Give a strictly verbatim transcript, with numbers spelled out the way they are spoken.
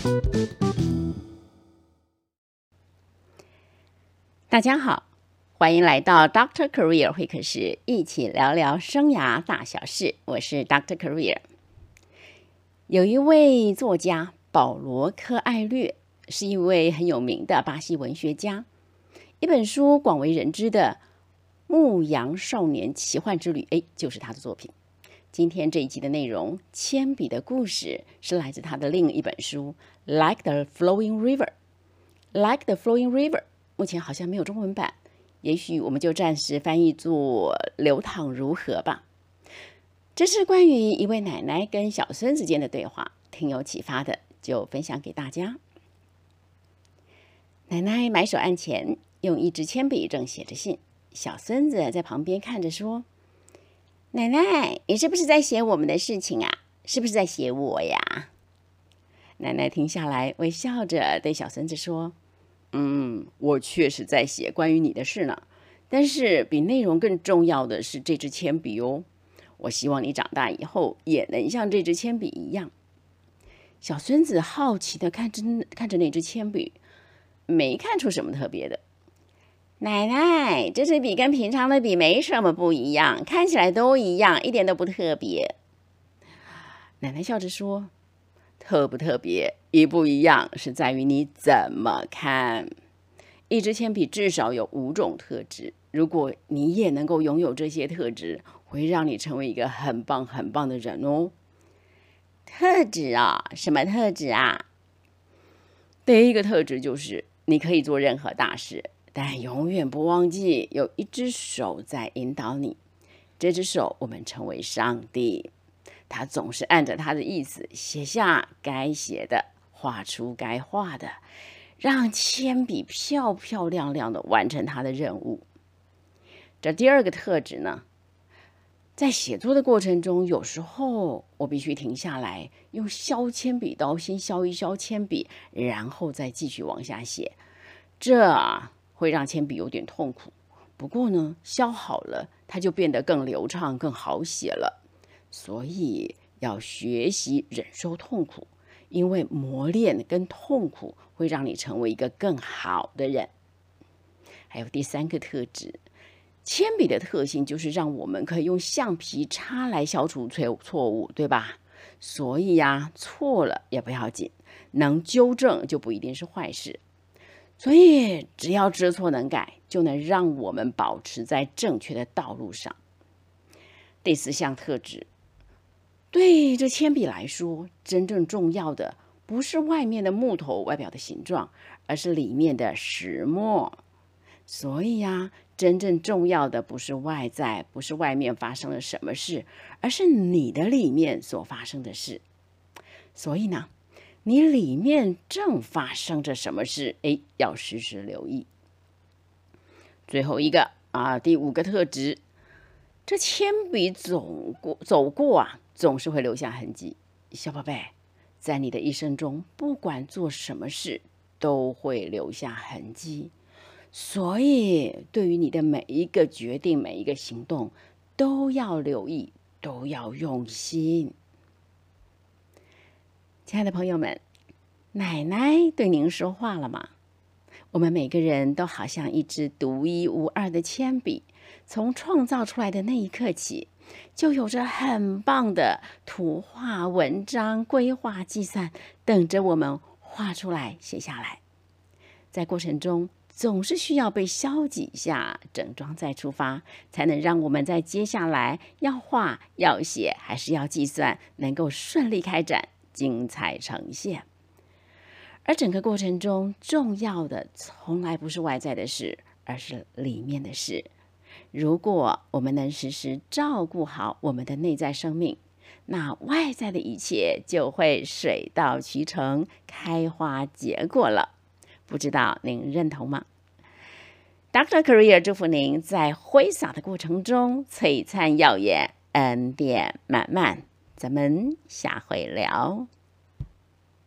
大家好，欢迎来到 Doctor Career 会客室，一起聊聊生涯大小事。我是 Doctor Career。有一位作家保罗·科艾略，是一位很有名的巴西文学家。一本书广为人知的《牧羊少年奇幻之旅》，哎，就是他的作品。今天这一集的内容，铅笔的故事，是来自他的另一本书《Like the Flowing River》。Like the Flowing River， 目前好像没有中文版，也许我们就暂时翻译作流淌如河吧。这是关于一位奶奶跟小孙子间的对话，挺有启发的，就分享给大家。奶奶埋首案前，用一支铅笔正写着信，小孙子在旁边看着说：奶奶，你是不是在写我们的事情啊？是不是在写我呀？奶奶停下来，微笑着对小孙子说：嗯，我确实在写关于你的事呢，但是比内容更重要的是这支铅笔哦。我希望你长大以后也能像这支铅笔一样。小孙子好奇地看着看着那支铅笔，没看出什么特别的。奶奶，这支笔跟平常的笔没什么不一样，看起来都一样，一点都不特别。奶奶笑着说：特不特别，一不一样是在于你怎么看。一支铅笔至少有五种特质，如果你也能够拥有这些特质，会让你成为一个很棒很棒的人哦。特质啊、哦？什么特质啊？第一个特质就是你可以做任何大事，但永远不忘记有一只手在引导你。这只手我们称为上帝，他总是按着他的意思写下该写的，画出该画的，让铅笔漂漂亮亮的完成他的任务。这第二个特质呢，在写作的过程中，有时候我必须停下来，用削铅笔刀先削一削铅笔，然后再继续往下写。这会让铅笔有点痛苦，不过呢，削好了，它就变得更流畅、更好写了。所以要学习忍受痛苦，因为磨练跟痛苦会让你成为一个更好的人。还有第三个特质，铅笔的特性就是让我们可以用橡皮擦来消除错误，对吧？所以呀，错了也不要紧，能纠正就不一定是坏事。所以只要知错能改，就能让我们保持在正确的道路上。第四项特质，对这铅笔来说，真正重要的不是外面的木头外表的形状，而是里面的石墨。所以呀，真正重要的不是外在，不是外面发生了什么事，而是你的里面所发生的事。所以呢，你里面正发生着什么事，哎，要时时留意。最后一个啊，第五个特质，这铅笔走过走过啊，总是会留下痕迹。小宝贝，在你的一生中，不管做什么事，都会留下痕迹。所以，对于你的每一个决定、每一个行动，都要留意，都要用心。亲爱的朋友们，奶奶对您说话了吗？我们每个人都好像一支独一无二的铅笔，从创造出来的那一刻起，就有着很棒的图画、文章、规划、计算，等着我们画出来、写下来。在过程中，总是需要被削几下，整装再出发，才能让我们在接下来要画、要写，还是要计算，能够顺利开展，精彩呈现。而整个过程中，重要的从来不是外在的事，而是里面的事。如果我们能时时照顾好我们的内在生命，那外在的一切就会水到渠成，开花结果了。不知道您认同吗？ Doctor Career 祝福您在挥洒的过程中璀璨耀眼，恩典满满。咱们下回聊。